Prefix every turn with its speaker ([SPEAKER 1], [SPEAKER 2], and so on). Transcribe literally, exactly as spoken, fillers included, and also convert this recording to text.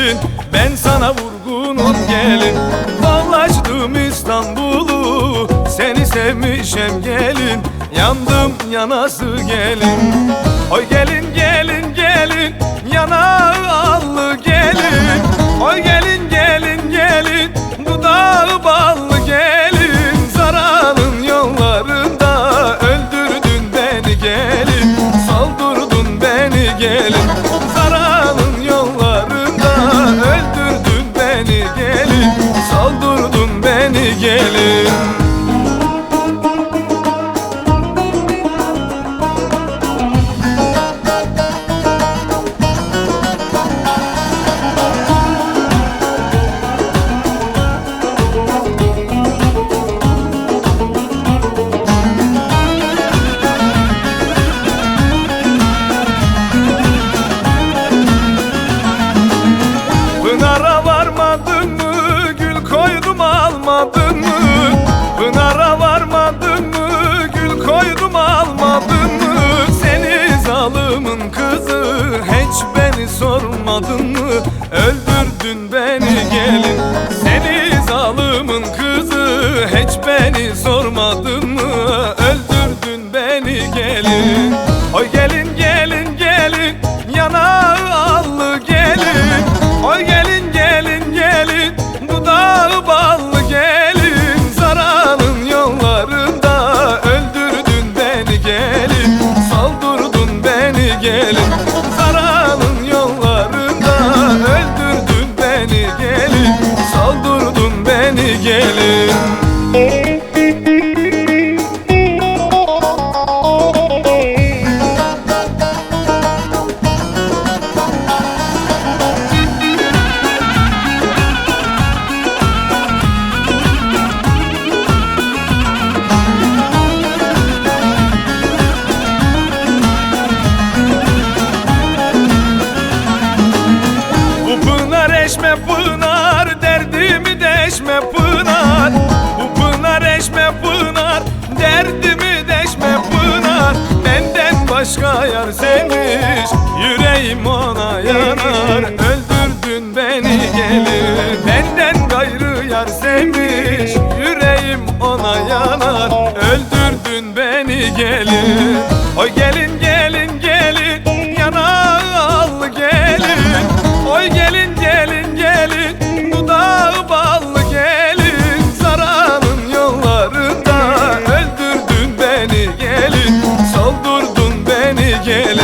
[SPEAKER 1] gelin, ben sana vurgunum gelin. Dolaştım İstanbul'u, seni sevmişem gelin. Yandım yanası gelin. Oy gelin gelin gelin, yana allı gelin. Oy gelin gelin gelin, bu dağ ballı gelin. Zaranın yollarında öldürdün beni gelin, saldırdın beni gelin. Zaranın yollarında öldürdün beni gelin, saldırdın beni gelin. Pınar'a varmadın mı, gül koydum almadın mı? Pınar'a varmadın mı, gül koydum almadın mı? Seni zalımın kızı, hiç beni sormadın mı? Öldürdün beni gelin. Seni zalımın kızı, hiç beni sormadın mı? Öldürdün beni gelin. Oy gelin gelin gelin, yana allı gelin. Oy gelin gelin gelin, bu dağ ballı gelin. Zaranın yollarında öldürdün beni gelin, saldırdın beni gelin. Zaranın yollarında öldürdün beni gelin, saldırdın beni gelin. Eşme pınar, derdimi deşme pınar. Bu pınar eşme pınar, derdimi deşme pınar. Benden başka yar sevmiş, yüreğim ona yanar. Öldürdün beni gelin, benden gayrı yar sevmiş, yüreğim ona yanar. Öldürdün beni gelin. Oy gelin gelin gelin, yana al gelin. Oy gelin gelin gelin, bu dağ ballı gelin. Zaranın yollarında öldürdün beni gelin, saldırdın beni gelin.